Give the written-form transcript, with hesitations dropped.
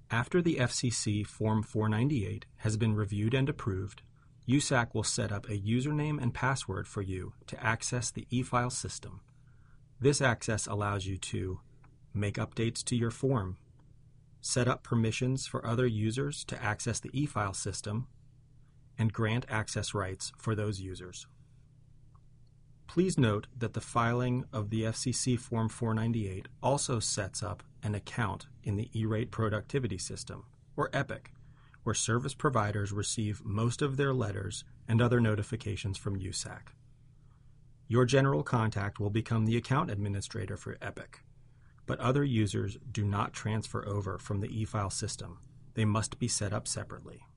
After the FCC Form 498 has been reviewed and approved, USAC will set up a username and password for you to access the e-file system. This access allows you to make updates to your form, set up permissions for other users to access the e-file system, and grant access rights for those users. Please note that the filing of the FCC Form 498 also sets up an account in the E-Rate Productivity System, or EPIC, where service providers receive most of their letters and other notifications from USAC. Your general contact will become the account administrator for EPIC, but other users do not transfer over from the e-file system. They must be set up separately.